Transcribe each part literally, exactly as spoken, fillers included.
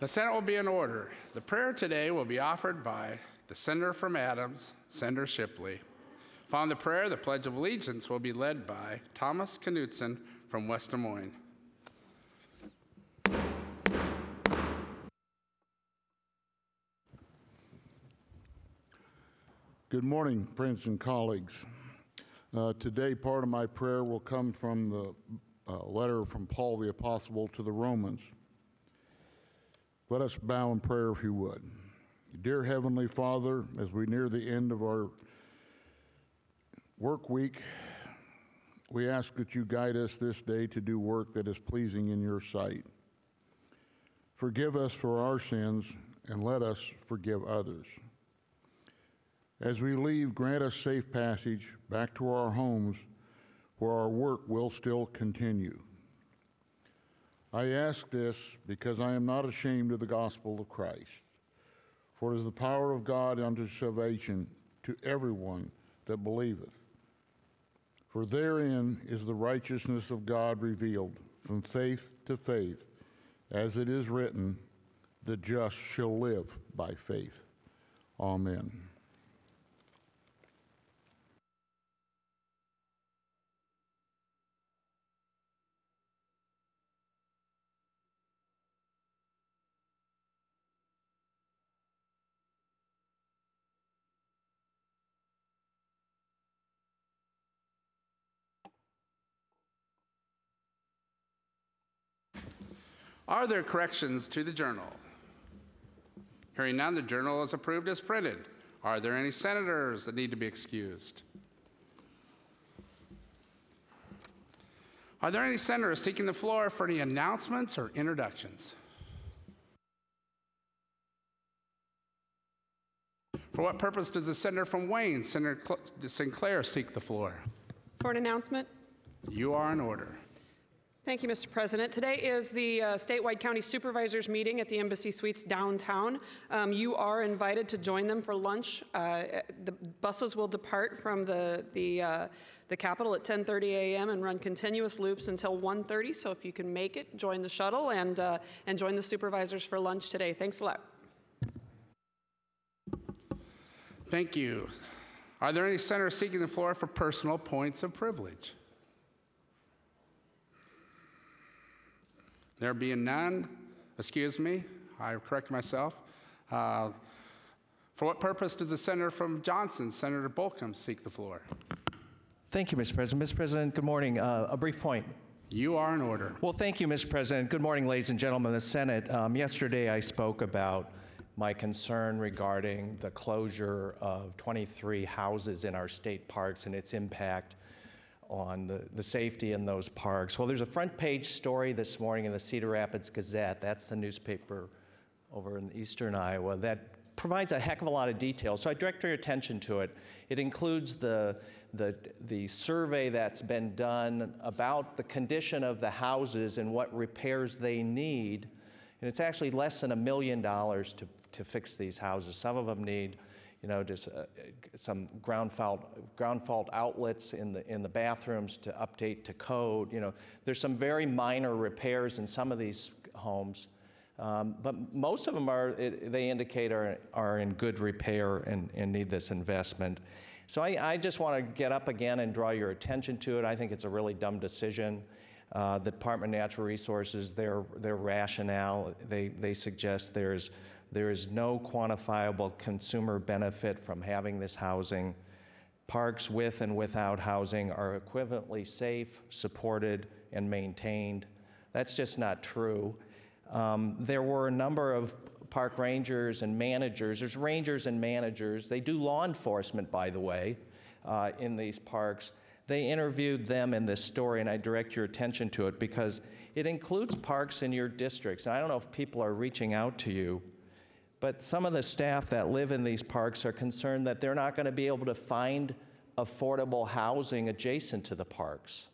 The Senate will be in order. The prayer today will be offered by the Senator from Adams, Senator Shipley. Following the prayer, the Pledge of Allegiance will be led by Thomas Knudsen from West Des Moines. Good morning, friends and colleagues. Uh, today, part of my prayer will come from the uh, letter from Paul the Apostle to the Romans. Let us bow in prayer if you would. Dear Heavenly Father, as we near the end of our work week, we ask that you guide us this day to do work that is pleasing in your sight. Forgive us for our sins and let us forgive others. As we leave, grant us safe passage back to our homes where our work will still continue. I ask this because I am not ashamed of the gospel of Christ, for it is the power of God unto salvation to everyone that believeth. For therein is the righteousness of God revealed from faith to faith, as it is written, the just shall live by faith. Amen. Are there corrections to the journal? Hearing none, the journal is approved as printed. Are there any senators that need to be excused? Are there any senators seeking the floor for any announcements or introductions? For what purpose does the senator from Wayne, Senator Sinclair, seek the floor? For an announcement. You are in order. Thank you, Mister President. Today is the uh, statewide county supervisors meeting at the Embassy Suites downtown. Um, you are invited to join them for lunch. Uh, the buses will depart from the the, uh, the Capitol at ten thirty a m and run continuous loops until one thirty. So if you can make it, join the shuttle and uh, and join the supervisors for lunch today. Thanks a lot. Thank you. Are there any senators seeking the floor for personal points of privilege? There being none, excuse me, I correct myself. Uh, for what purpose does the senator from Johnson, Senator Bolcom, seek the floor? Thank you, Mister President. Mister President, good morning. Uh, a brief point. You are in order. Well, thank you, Mister President. Good morning, ladies and gentlemen of the Senate. Um, yesterday, I spoke about my concern regarding the closure of twenty-three houses in our state parks and its impact on the, the safety in those parks. Well, there's a front page story this morning in the Cedar Rapids Gazette. That's the newspaper over in eastern Iowa that provides a heck of a lot of detail. So I direct your attention to it. It includes the, the, the survey that's been done about the condition of the houses and what repairs they need. And it's actually less than a million dollars to, to fix these houses. Some of them need you know, just uh, some ground fault, ground fault outlets in the in the bathrooms to update to code. You know, there's some very minor repairs in some of these homes, um, but most of them are. It, they indicate are are in good repair and, and need this investment. So I, I just want to get up again and draw your attention to it. I think it's a really dumb decision. Uh, the Department of Natural Resources, their their rationale, they they suggest there's There is no quantifiable consumer benefit from having this housing. Parks with and without housing are equivalently safe, supported, and maintained. That's just not true. Um, there were a number of park rangers and managers. There's rangers and managers. They do law enforcement, by the way, uh, in these parks. They interviewed them in this story, and I direct your attention to it because it includes parks in your districts. And I don't know if people are reaching out to you, but some of the staff that live in these parks are concerned that they're not going to be able to find affordable housing adjacent to the parks.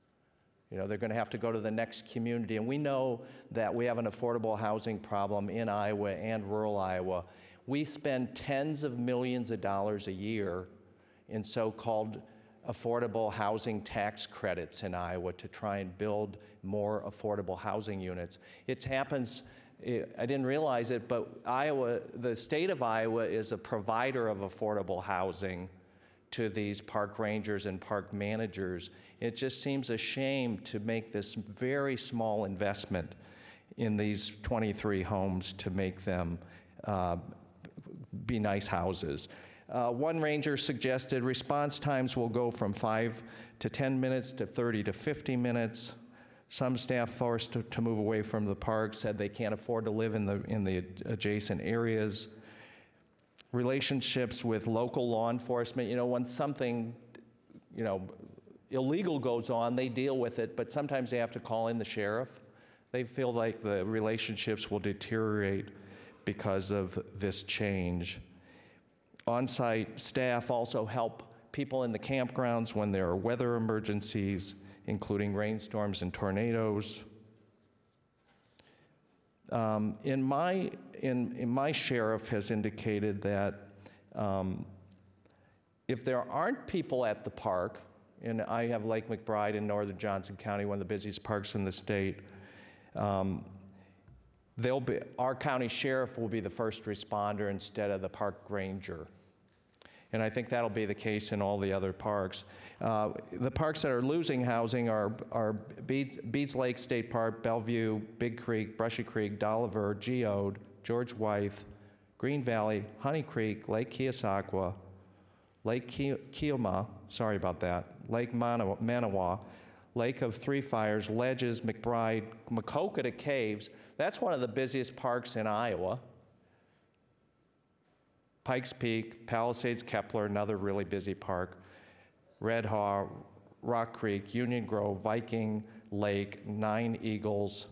You know, they're going to have to go to the next community. And we know that we have an affordable housing problem in Iowa and rural Iowa. We spend tens of millions of dollars a year in so-called affordable housing tax credits in Iowa to try and build more affordable housing units. It happens it, I didn't realize it, but Iowa, the state of Iowa is a provider of affordable housing to these park rangers and park managers. It just seems a shame to make this very small investment in these twenty-three homes to make them uh, be nice houses. Uh, one ranger suggested response times will go from five to ten minutes to thirty to fifty minutes. Some staff forced to, to move away from the park said they can't afford to live in the, in the adjacent areas. Relationships with local law enforcement, you know, when something, you know, illegal goes on, they deal with it, but sometimes they have to call in the sheriff. They feel like the relationships will deteriorate because of this change. On-site staff also help people in the campgrounds when there are weather emergencies, including rainstorms and tornadoes. Um, in my, in, in my sheriff has indicated that um, if there aren't people at the park, and I have Lake McBride in northern Johnson County, one of the busiest parks in the state, um, they'll be, our county sheriff will be the first responder instead of the park ranger. And I think that'll be the case in all the other parks. Uh, the parks that are losing housing are, are Beeds, Beeds Lake State Park, Bellevue, Big Creek, Brushy Creek, Dolliver, Geode, George Wythe, Green Valley, Honey Creek, Lake Keosauqua, Lake Keoma, sorry about that, Lake Manawa, Manawa, Lake of Three Fires, Ledges, McBride, Maquoketa Caves. That's one of the busiest parks in Iowa. Pikes Peak, Palisades, Kepler, another really busy park. Red Haw, Rock Creek, Union Grove, Viking Lake, Nine Eagles.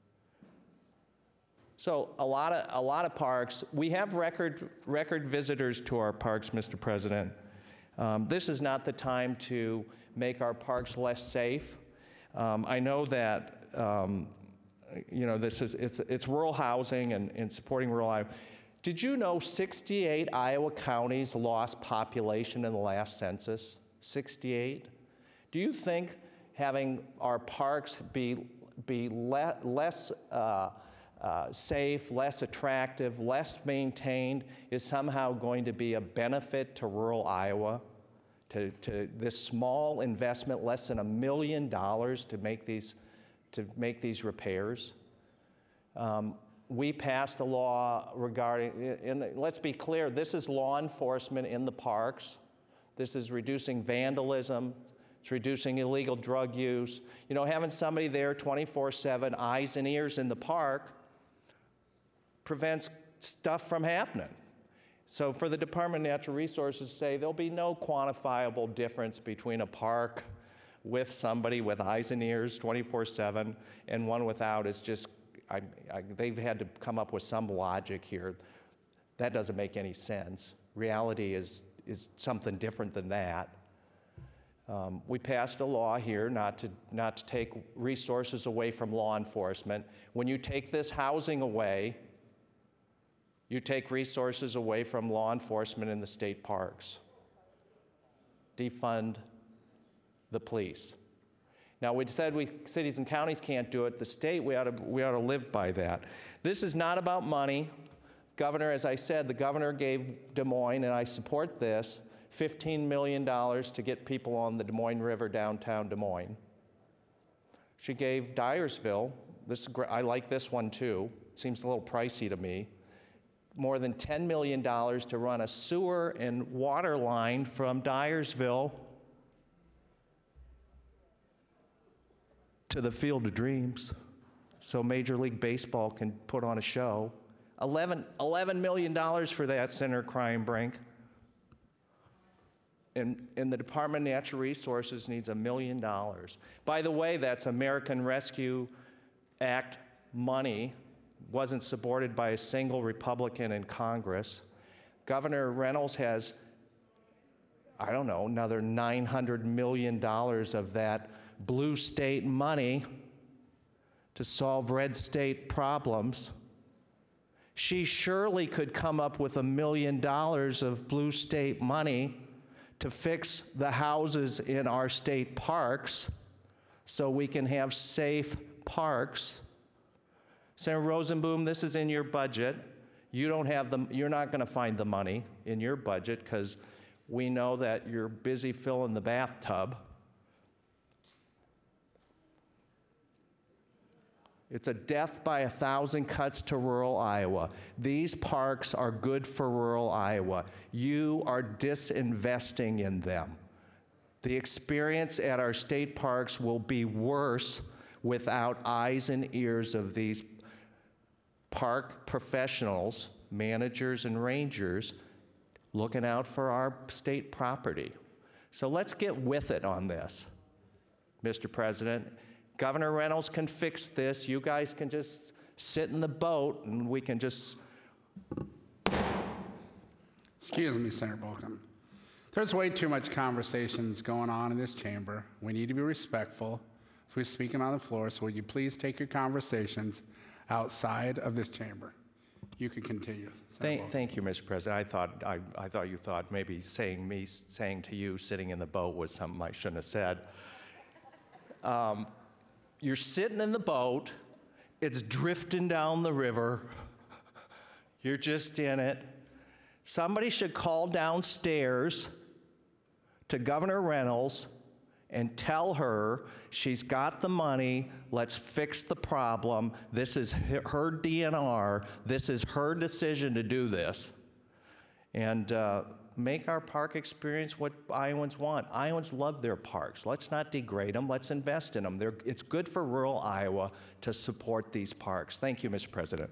So a lot of a lot of parks. We have record record visitors to our parks, Mister President. Um, this is not the time to make our parks less safe. Um, I know that um, you know this is it's it's rural housing and, and supporting rural Iowa. Did you know sixty-eight Iowa counties lost population in the last census? sixty-eight. Do you think having our parks be, be le less uh, uh, safe, less attractive, less maintained is somehow going to be a benefit to rural Iowa? To, to this small investment, less than a million dollars to make these, to make these repairs? Um, We passed a law regarding, and let's be clear, this is law enforcement in the parks. This is reducing vandalism. It's reducing illegal drug use. You know, having somebody there twenty-four seven, eyes and ears in the park, prevents stuff from happening. So for the Department of Natural Resources to say there'll be no quantifiable difference between a park with somebody with eyes and ears twenty-four seven and one without is just, I, I, they've had to come up with some logic here. That doesn't make any sense. Reality is, is something different than that. Um, we passed a law here not to, not to take resources away from law enforcement. When you take this housing away, you take resources away from law enforcement in the state parks. Defund the police. Now, we said we cities and counties can't do it. The state, we ought to, we ought to live by that. This is not about money. Governor, as I said, the governor gave Des Moines, and I support this, fifteen million dollars to get people on the Des Moines River downtown Des Moines. She gave Dyersville, this, I like this one too, it seems a little pricey to me, more than ten million dollars to run a sewer and water line from Dyersville to the Field of Dreams, so Major League Baseball can put on a show. eleven, eleven million dollars for that Center Crime Brink. And, and the Department of Natural Resources needs a million dollars. By the way, that's American Rescue Act money, wasn't supported by a single Republican in Congress. Governor Reynolds has, I don't know, another nine hundred million dollars of that blue state money to solve red state problems. She surely could come up with a million dollars of blue state money to fix the houses in our state parks so we can have safe parks. Senator Rosenboom, this is in your budget. You don't have the, you're not going to find the money in your budget because we know that you're busy filling the bathtub. It's a death by a thousand cuts to rural Iowa. These parks are good for rural Iowa. You are disinvesting in them. The experience at our state parks will be worse without eyes and ears of these park professionals, managers and rangers looking out for our state property. So let's get with it on this, Mister President. Governor Reynolds can fix this. You guys can just sit in the boat and we can just... Excuse me, Senator Bolcom. There's way too much conversations going on in this chamber. We need to be respectful if we're speaking on the floor, so would you please take your conversations outside of this chamber? You can continue. Thank, thank you, Mister President. I thought, I, I thought you thought maybe saying me, saying to you sitting in the boat was something I shouldn't have said. Um, You're sitting in the boat, it's drifting down the river, you're just in it. Somebody should call downstairs to Governor Reynolds and tell her she's got the money, let's fix the problem, this is her D N R, this is her decision to do this. And uh, make our park experience what Iowans want. Iowans love their parks. Let's not degrade them. Let's invest in them. They're, it's good for rural Iowa to support these parks. Thank you, Mister President.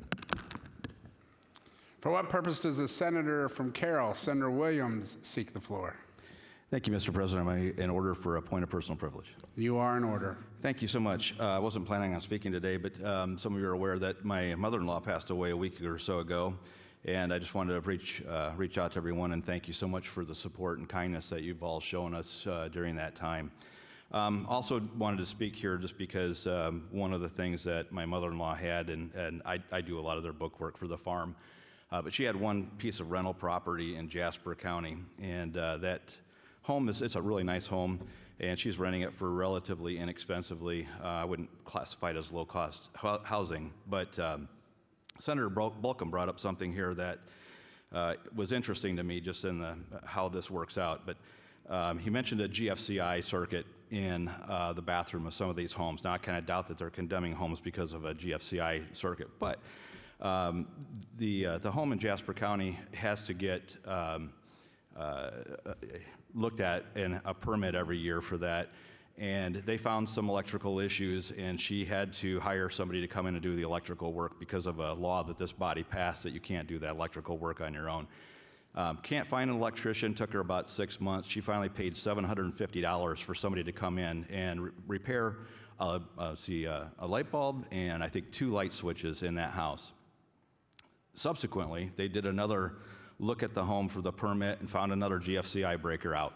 For what purpose does the senator from Carroll, Senator Williams, seek the floor? Thank you, Mister President. I'm in order for a point of personal privilege. You are in order. Thank you so much. Uh, I wasn't planning on speaking today, but um, some of you are aware that my mother-in-law passed away a week or so ago. And I just wanted to reach, uh, reach out to everyone and thank you so much for the support and kindness that you've all shown us uh, during that time. Um, also wanted to speak here just because um, one of the things that my mother-in-law had, and, and I, I do a lot of their book work for the farm, uh, but she had one piece of rental property in Jasper County, and uh, that home is, it's a really nice home, and she's renting it for relatively inexpensively. Uh, I wouldn't classify it as low-cost housing, but um, Senator Bolcom brought up something here that uh, was interesting to me just in the, how this works out. But um, he mentioned a G F C I circuit in uh, the bathroom of some of these homes. Now, I kind of doubt that they're condemning homes because of a G F C I circuit. But um, the, uh, the home in Jasper County has to get um, uh, looked at in a permit every year for that. And they found some electrical issues, and she had to hire somebody to come in and do the electrical work because of a law that this body passed that you can't do that electrical work on your own. Um, can't find an electrician, took her about six months. She finally paid seven hundred fifty dollars for somebody to come in and re repair a, uh, see, uh, a light bulb and I think two light switches in that house. Subsequently, they did another look at the home for the permit and found another G F C I breaker out.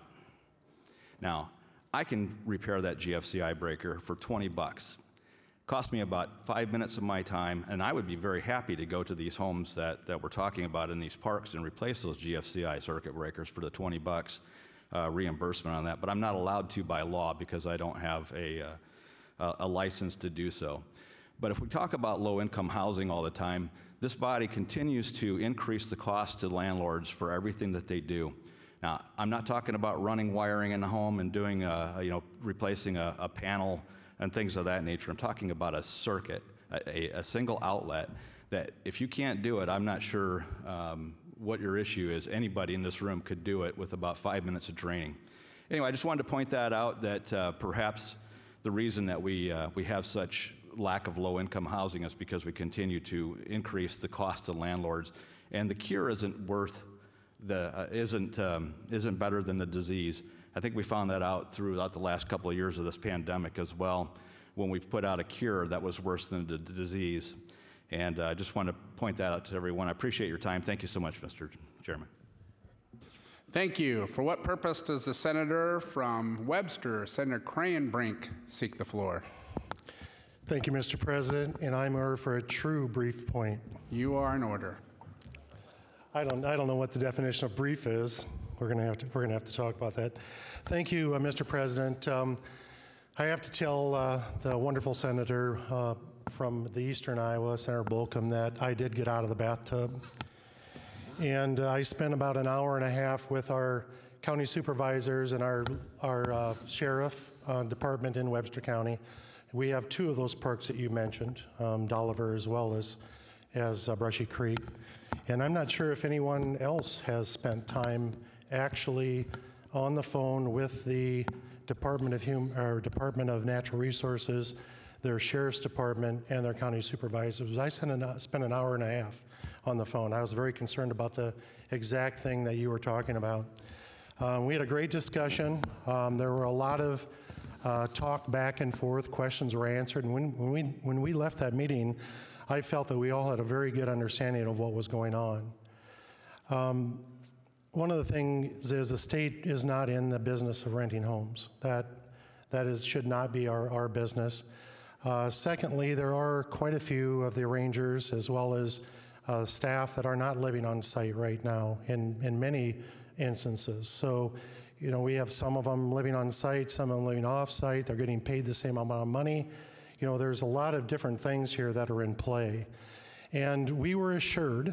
Now, I can repair that G F C I breaker for twenty bucks. Cost me about five minutes of my time, and I would be very happy to go to these homes that, that we're talking about in these parks and replace those G F C I circuit breakers for the twenty bucks uh, reimbursement on that, but I'm not allowed to by law because I don't have a, uh, a license to do so. But if we talk about low-income housing all the time, this body continues to increase the cost to landlords for everything that they do. Now, I'm not talking about running wiring in the home and doing, a, you know, replacing a, a panel and things of that nature. I'm talking about a circuit, a, a single outlet that if you can't do it, I'm not sure um, what your issue is. Anybody in this room could do it with about five minutes of training. Anyway, I just wanted to point that out, that uh, perhaps the reason that we, uh, we have such lack of low-income housing is because we continue to increase the cost to landlords, and the cure isn't worth the uh, isn't um, isn't better than the disease. I think we found that out throughout the last couple of years of this pandemic as well, when we've put out a cure that was worse than the disease. And I uh, just want to point that out to everyone. I appreciate your time. Thank you so much, Mister Chairman. Thank you. For what purpose does the senator from Webster, Senator Crayenbrink, seek the floor? Thank you, Mister President, and I'm here for a true brief point. You are in order. I don't, I don't know what the definition of brief is. We're going to have to, we're going to have to talk about that. Thank you, uh, Mister President. Um, I have to tell uh, the wonderful Senator uh, from the eastern Iowa, Senator Bolcom, that I did get out of the bathtub. And uh, I spent about an hour and a half with our county supervisors and our, our uh, sheriff uh, department in Webster County. We have two of those parks that you mentioned, um, Dolliver as well as, as uh, Brushy Creek. And I'm not sure if anyone else has spent time actually on the phone with the Department of Hum- or Department of Natural Resources, their sheriff's department, and their county supervisors. I spent an, spent an hour and a half on the phone. I was very concerned about the exact thing that you were talking about. Um, we had a great discussion. Um, there were a lot of uh, talk back and forth. Questions were answered. And when, when, we, when we left that meeting, I felt that we all had a very good understanding of what was going on. Um, one of the things is the state is not in the business of renting homes. That, that is, should not be our, our business. Uh, secondly, there are quite a few of the rangers as well as uh, staff that are not living on site right now in, in many instances. So, you know, we have some of them living on site, some of them living off site. They're getting paid the same amount of money. You know, there's a lot of different things here that are in play. And we were assured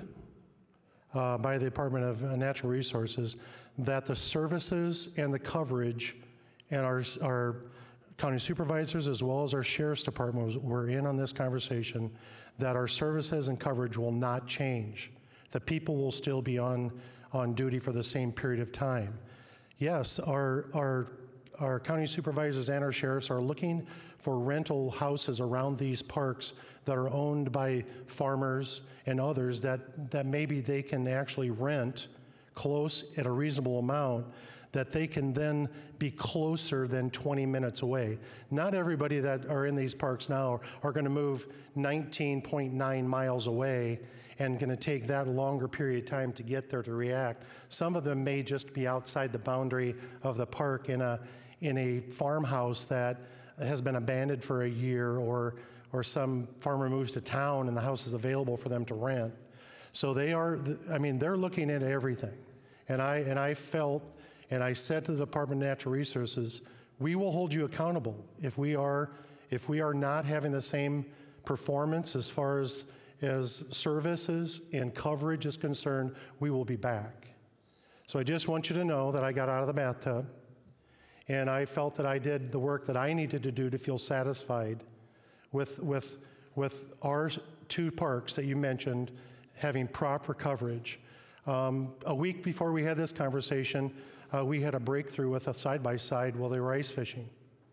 uh, by the Department of Natural Resources that the services and the coverage and our, our county supervisors as well as our sheriff's department was, were in on this conversation, that our services and coverage will not change. The people will still be on, on duty for the same period of time. Yes, our, our, our county supervisors and our sheriffs are looking for rental houses around these parks that are owned by farmers and others that, that maybe they can actually rent close at a reasonable amount, that they can then be closer than twenty minutes away. Not everybody that are in these parks now are going to move nineteen point nine miles away and going to take that longer period of time to get there to react. Some of them may just be outside the boundary of the park in a, in a farmhouse that has been abandoned for a year, or, or some farmer moves to town and the house is available for them to rent. So they are, I mean, they're looking at everything. And I, and I felt, and I said to the Department of Natural Resources, we will hold you accountable. If we are, if we are not having the same performance as far as, as services and coverage is concerned, we will be back. So I just want you to know that I got out of the bathtub, and I felt that I did the work that I needed to do to feel satisfied with, with, with our two parks that you mentioned having proper coverage. Um, a week before we had this conversation, uh, we had a breakthrough with a side-by-side while they were ice fishing.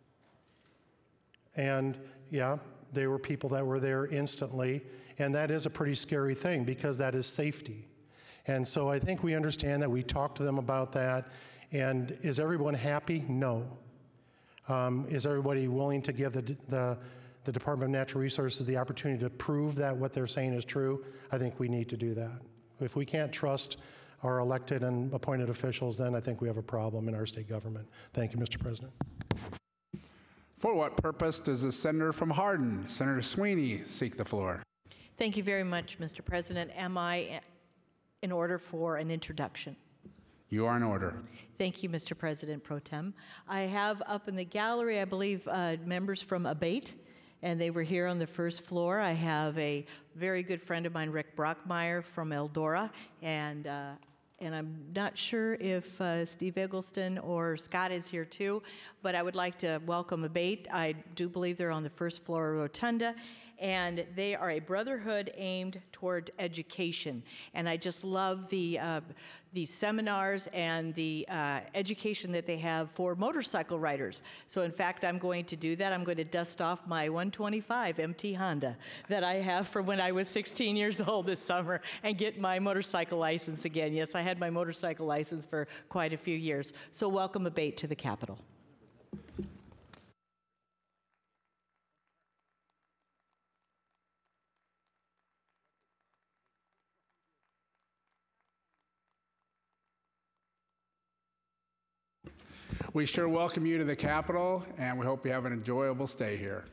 And yeah, there were people that were there instantly, and that is a pretty scary thing because that is safety. And so I think we understand that. We talked to them about that. And is everyone happy? No. Um, is everybody willing to give the, the, the Department of Natural Resources the opportunity to prove that what they're saying is true? I think we need to do that. If we can't trust our elected and appointed officials, then I think we have a problem in our state government. Thank you, Mister President. For what purpose does the senator from Hardin, Senator Sweeney, seek the floor? Thank you very much, Mister President. Am I in order for an introduction? You are in order. Thank you, Mister President Pro Tem. I have up in the gallery, I believe, uh, members from Abate, and they were here on the first floor. I have a very good friend of mine, Rick Brockmeyer from Eldora, and uh, and I'm not sure if uh, Steve Eggleston or Scott is here too, but I would like to welcome Abate. I do believe they're on the first floor of Rotunda, and they are a brotherhood aimed toward education. And I just love the uh, the seminars and the uh, education that they have for motorcycle riders. So in fact, I'm going to do that. I'm going to dust off my one twenty-five M T Honda that I have from when I was sixteen years old this summer and get my motorcycle license again. Yes, I had my motorcycle license for quite a few years. So welcome Abate to the Capitol. We sure welcome you to the Capitol, and we hope you have an enjoyable stay here.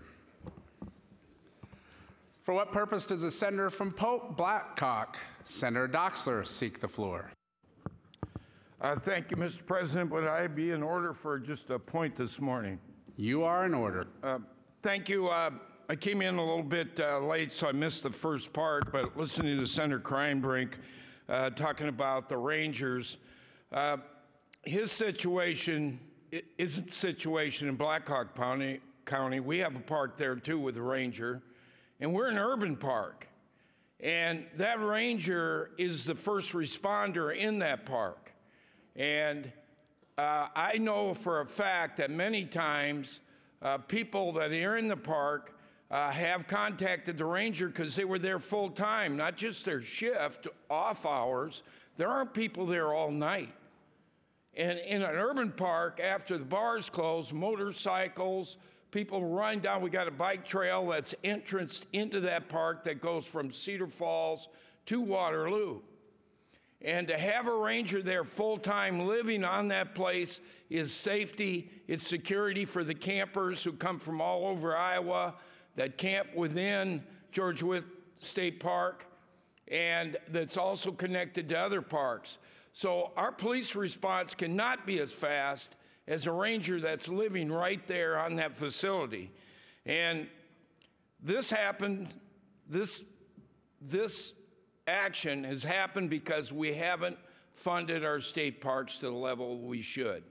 For what purpose does the senator from Pope Blackcock, Senator Doxler, seek the floor? Uh, thank you, Mister President. Would I be in order for just a point this morning? You are in order. Uh, thank you. Uh, I came in a little bit uh, late, so I missed the first part, but listening to Senator Kreinbrink uh, talking about the Rangers, uh, his situation i- isn't the situation in Blackhawk County. County. We have a park there too with the Ranger, and we're an urban park. And that Ranger is the first responder in that park. And uh, I know for a fact that many times uh, people that are in the park uh, have contacted the Ranger because they were there full time, not just their shift, off hours. There aren't people there all night. And in an urban park, after the bars close, motorcycles, people run down. We got a bike trail that's entranced into that park that goes from Cedar Falls to Waterloo. And to have a ranger there full-time living on that place is safety, it's security for the campers who come from all over Iowa that camp within George Wythe State Park, and that's also connected to other parks. So our police response cannot be as fast as a ranger that's living right there on that facility. And this happened, this, this action has happened because we haven't funded our state parks to the level we should.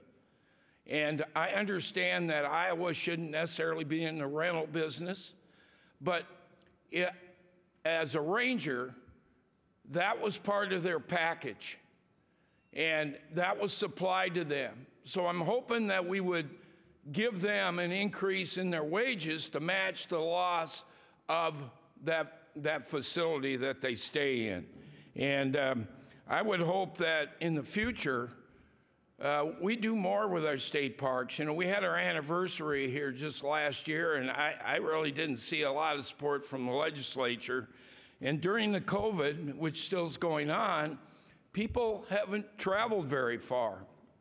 And I understand that Iowa shouldn't necessarily be in the rental business, but it, as a ranger, that was part of their package, and that was supplied to them. So I'm hoping that we would give them an increase in their wages to match the loss of that, that facility that they stay in. And um, I would hope that in the future, uh, we do more with our state parks. You know, we had our anniversary here just last year, and I, I really didn't see a lot of support from the legislature. And during the COVID, which still is going on, people haven't traveled very far.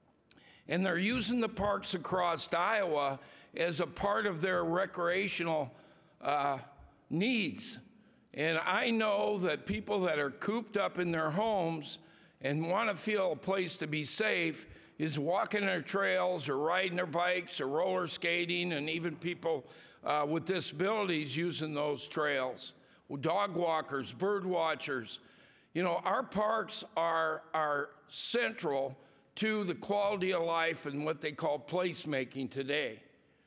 And they're using the parks across Iowa as a part of their recreational uh, needs. And I know that people that are cooped up in their homes and want to feel a place to be safe is walking their trails or riding their bikes or roller skating, and even people uh, with disabilities using those trails. Dog walkers, bird watchers. You know, our parks are, are central to the quality of life and what they call placemaking today.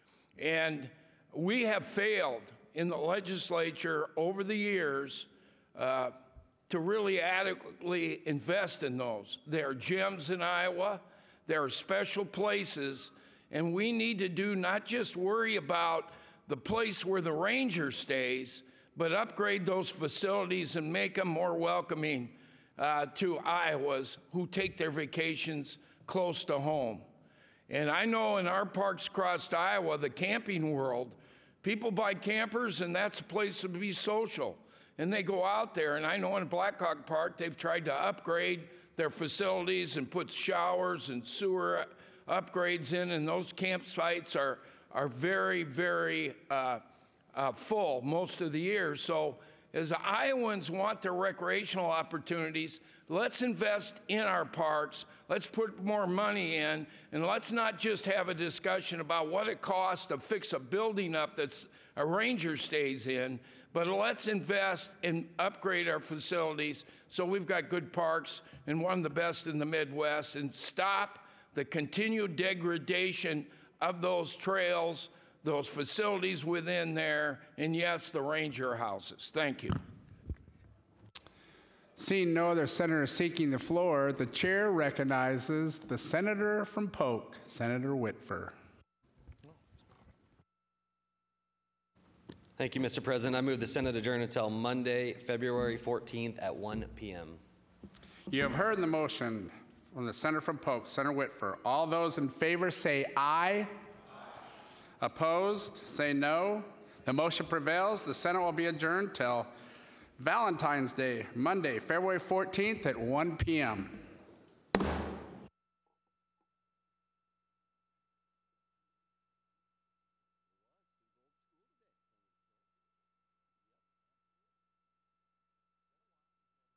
And we have failed in the legislature over the years uh, to really adequately invest in those. There are gems in Iowa, there are special places, and we need to do not just worry about the place where the ranger stays, but upgrade those facilities and make them more welcoming uh, to Iowans who take their vacations close to home. And I know in our parks across Iowa, the camping world, people buy campers and that's a place to be social. And they go out there, and I know in Blackhawk Park, they've tried to upgrade their facilities and put showers and sewer upgrades in, and those campsites are, are very, very uh, uh, full most of the year. So as Iowans want their recreational opportunities, let's invest in our parks, let's put more money in, and let's not just have a discussion about what it costs to fix a building up that's a ranger stays in, but let's invest and upgrade our facilities so we've got good parks and one of the best in the Midwest, and stop the continued degradation of those trails, those facilities within there, and yes, the ranger houses. Thank you. Seeing no other senator seeking the floor, the chair recognizes the senator from Polk, Senator Whitfer. Thank you, Mister President. I move the Senate adjourn until Monday, February fourteenth at one p m You have heard the motion from the senator from Polk, Senator Whitfer. All those in favor say aye. Aye. Opposed, say no. The motion prevails. The Senate will be adjourned till Valentine's Day, Monday, February fourteenth at one p m